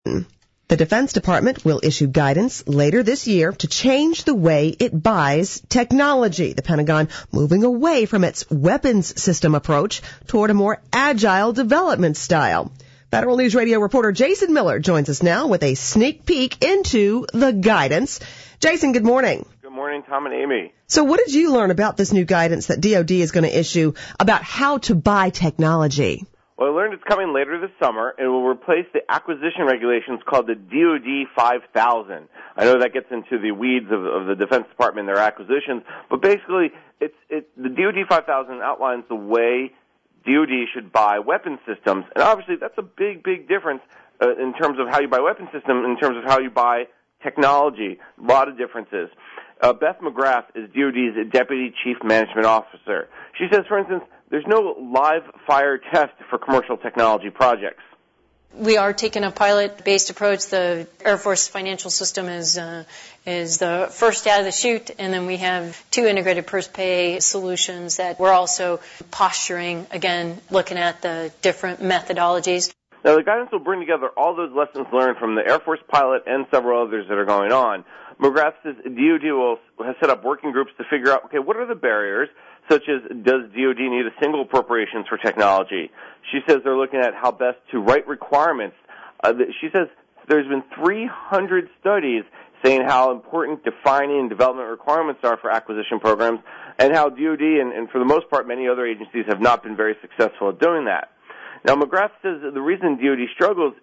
The Defense Department will issue guidance later this year to change the way it buys technology. The Pentagon moving away from its weapons system approach toward a more agile development style. Federal News Radio reporter Jason Miller joins us now with a sneak peek into the guidance. Jason, good morning. Good morning, Tom and Amy. So what did you learn about this new guidance that DoD is going to issue about how to buy technology? Well, I learned it's coming later this summer. It will replace the acquisition regulations called the DoD 5000. I know that gets into the weeds of the Defense Department and their acquisitions, but basically the DoD 5000 outlines the way DoD should buy weapon systems, and obviously that's a big, big difference in terms of how you buy weapon systems, in terms of how you buy technology. A lot of differences. Beth McGrath is DoD's Deputy Chief Management Officer. She says, for instance, there's no live fire test for commercial technology projects. We are taking a pilot-based approach. The Air Force financial system is the first out of the chute, and then we have 2 integrated pay solutions that we're also posturing, again, looking at the different methodologies. Now, the guidance will bring together all those lessons learned from the Air Force pilot and several others that are going on. McGrath says DoD has set up working groups to figure out, okay, what are the barriers, such as does DoD need a single appropriations for technology? She says they're looking at how best to write requirements. She says there's been 300 studies saying how important defining and development requirements are for acquisition programs, and how DoD and for the most part many other agencies have not been very successful at doing that. Now, McGrath says that the reason DoD struggles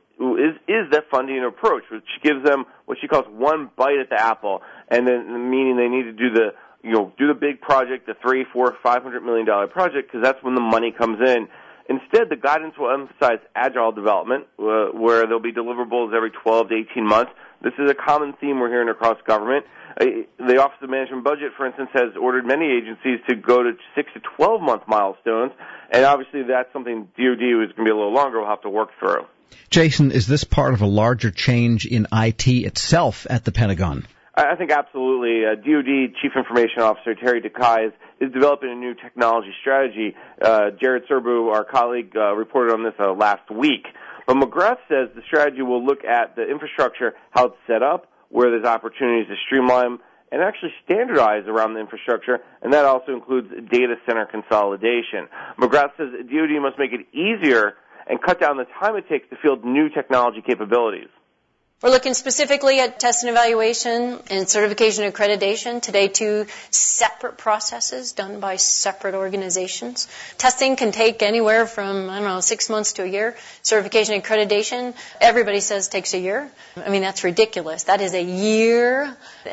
is that funding approach, which gives them what she calls one bite at the apple, and then meaning they need to do the big project, the $300, $400, $500 million project, because that's when the money comes in. Instead, the guidance will emphasize agile development, where there'll be deliverables every 12 to 18 months. This is a common theme we're hearing across government. The Office of Management Budget, for instance, has ordered many agencies to go to 6 to 12-month milestones, and obviously that's something DoD is going to be a little longer. We'll have to work through. Jason, is this part of a larger change in IT itself at the Pentagon? I think absolutely. DoD Chief Information Officer Terry DeKay is developing a new technology strategy. Jared Serbu, our colleague, reported on this last week. But McGrath says the strategy will look at the infrastructure, how it's set up, where there's opportunities to streamline and actually standardize around the infrastructure, and that also includes data center consolidation. McGrath says DoD must make it easier and cut down the time it takes to field new technology capabilities. We're looking specifically at test and evaluation and certification and accreditation. Today, 2 separate processes done by separate organizations. Testing can take anywhere from, 6 months to a year. Certification and accreditation, everybody says takes a year. I mean, that's ridiculous. That is a year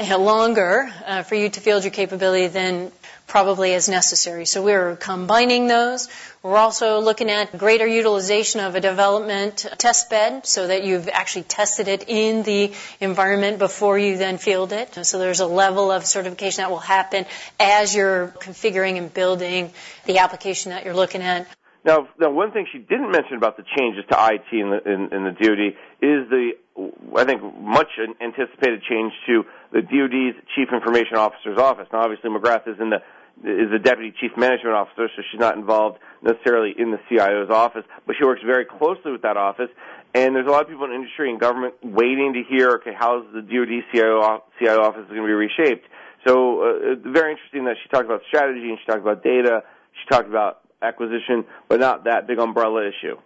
longer for you to field your capability than probably as necessary. So we're combining those. We're also looking at greater utilization of a development test bed so that you've actually tested it in the environment before you then field it. So there's a level of certification that will happen as you're configuring and building the application that you're looking at. Now, one thing she didn't mention about the changes to IT in the DoD is the, I think, much anticipated change to the DoD's Chief Information Officer's office. Now, obviously, McGrath is the Deputy Chief Management Officer, so she's not involved necessarily in the CIO's office, but she works very closely with that office. And there's a lot of people in industry and government waiting to hear, okay, how's the DoD CIO office going to be reshaped? So it's very interesting that she talked about strategy and she talked about data, she talked about acquisition, but not that big umbrella issue.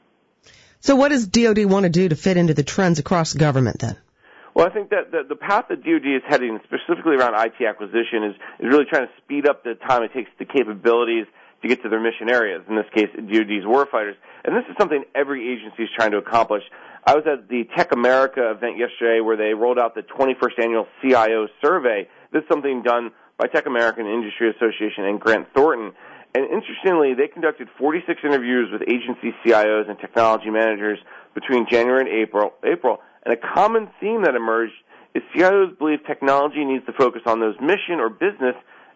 So what does DoD want to do to fit into the trends across government then? Well, I think that the path that DoD is heading, specifically around IT acquisition, is really trying to speed up the time it takes the capabilities to get to their mission areas, in this case, DoD's warfighters. And this is something every agency is trying to accomplish. I was at the Tech America event yesterday where they rolled out the 21st Annual CIO Survey. This is something done by Tech America and Industry Association and Grant Thornton. And interestingly, they conducted 46 interviews with agency CIOs and technology managers between January and April. And a common theme that emerged is CIOs believe technology needs to focus on those mission or business,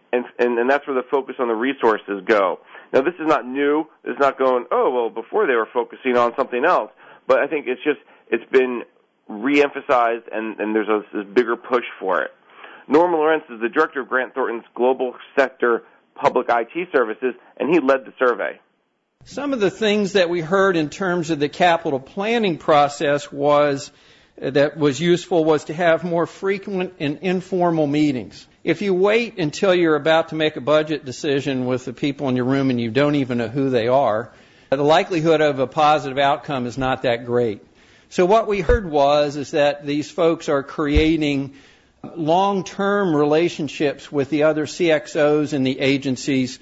and that's where the focus on the resources go. Now, this is not new. It's not going, before they were focusing on something else. But I think it's been re-emphasized, and there's this bigger push for it. Norman Lawrence is the director of Grant Thornton's Global Sector Public IT Services, and he led the survey. Some of the things that we heard in terms of the capital planning process was that was useful was to have more frequent and informal meetings. If you wait until you're about to make a budget decision with the people in your room and you don't even know who they are, the likelihood of a positive outcome is not that great. So what we heard is that these folks are creating long-term relationships with the other CXOs in the agencies,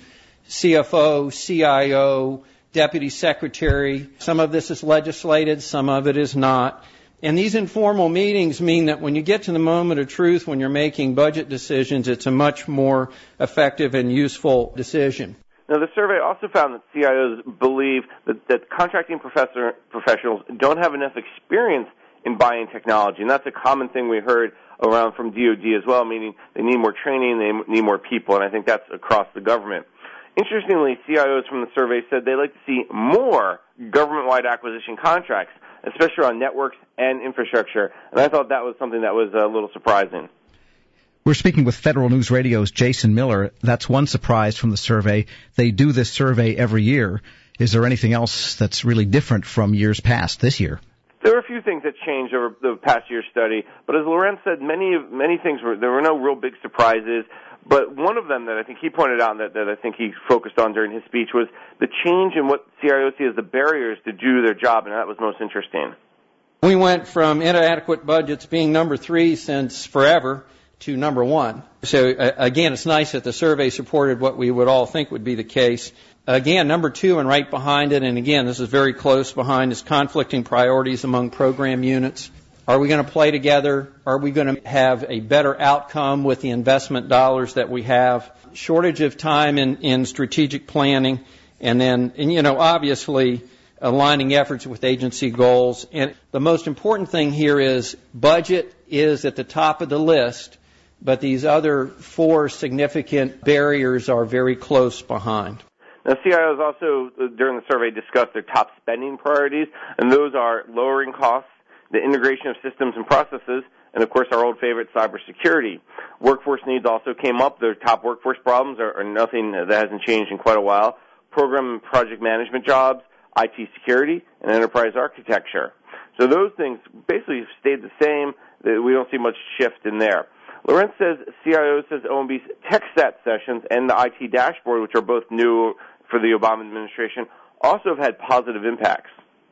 CFO, CIO, deputy secretary. Some of this is legislated, some of it is not. And these informal meetings mean that when you get to the moment of truth, when you're making budget decisions, it's a much more effective and useful decision. Now, the survey also found that CIOs believe that contracting professionals don't have enough experience in buying technology, and that's a common thing we heard around from DoD as well, meaning they need more training, they need more people, and I think that's across the government. Interestingly, CIOs from the survey said they'd like to see more government-wide acquisition contracts, especially on networks and infrastructure, and I thought that was something that was a little surprising. We're speaking with Federal News Radio's Jason Miller. That's one surprise from the survey. They do this survey every year. Is there anything else that's really different from years past this year? There were a few things that changed over the past year's study, but as Lorenz said, many things there were no real big surprises. But one of them that I think he pointed out and that I think he focused on during his speech was the change in what CIOs see as the barriers to do their job, and that was most interesting. We went from inadequate budgets being number 3 since forever to number 1. So again, it's nice that the survey supported what we would all think would be the case. Again, number 2 and right behind it, and again, this is very close behind, is conflicting priorities among program units. Are we going to play together? Are we going to have a better outcome with the investment dollars that we have? Shortage of time in strategic planning, and then, obviously, aligning efforts with agency goals. And the most important thing here is budget is at the top of the list, but these other 4 significant barriers are very close behind. Now, CIOs also, during the survey, discussed their top spending priorities, and those are lowering costs, the integration of systems and processes, and, of course, our old favorite, cybersecurity. Workforce needs also came up. Their top workforce problems are nothing that hasn't changed in quite a while. Program and project management jobs, IT security, and enterprise architecture. So those things basically have stayed the same. We don't see much shift in there. Lorenz says CIO says OMB's TechStat sessions and the IT dashboard, which are both new for the Obama administration, also have had positive impacts.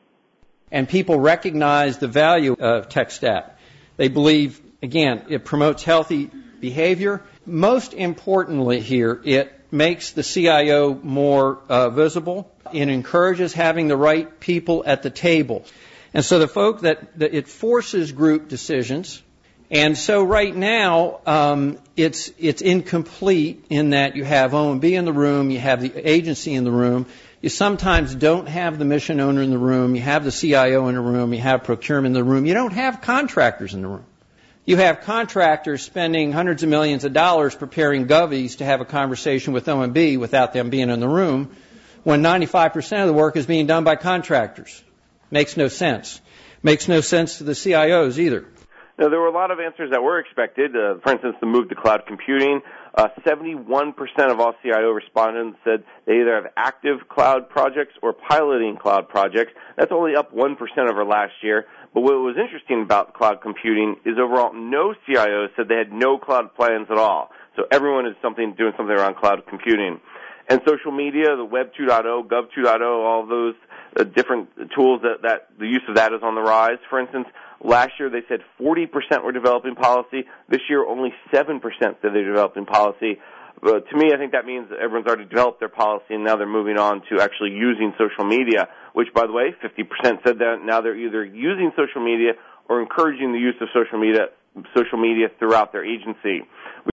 And people recognize the value of TechStat. They believe, again, it promotes healthy behavior. Most importantly here, it makes the CIO more visible. It encourages having the right people at the table. And so the folk that it forces group decisions. And so right now, it's incomplete in that you have OMB in the room, you have the agency in the room. You sometimes don't have the mission owner in the room. You have the CIO in the room. You have procurement in the room. You don't have contractors in the room. You have contractors spending hundreds of millions of dollars preparing govies to have a conversation with OMB without them being in the room when 95% of the work is being done by contractors. Makes no sense. Makes no sense to the CIOs either. Now, there were a lot of answers that were expected. For instance, the move to cloud computing. 71% of all CIO respondents said they either have active cloud projects or piloting cloud projects. That's only up 1% over last year. But what was interesting about cloud computing is overall no CIOs said they had no cloud plans at all. So everyone is doing something around cloud computing. And social media, the Web 2.0, Gov 2.0, all those different tools that the use of that is on the rise. For instance, last year they said 40% were developing policy. This year only 7% said they're developing policy. To me, I think that means that everyone's already developed their policy and now they're moving on to actually using social media, which, by the way, 50% said that now they're either using social media or encouraging the use of social media throughout their agency.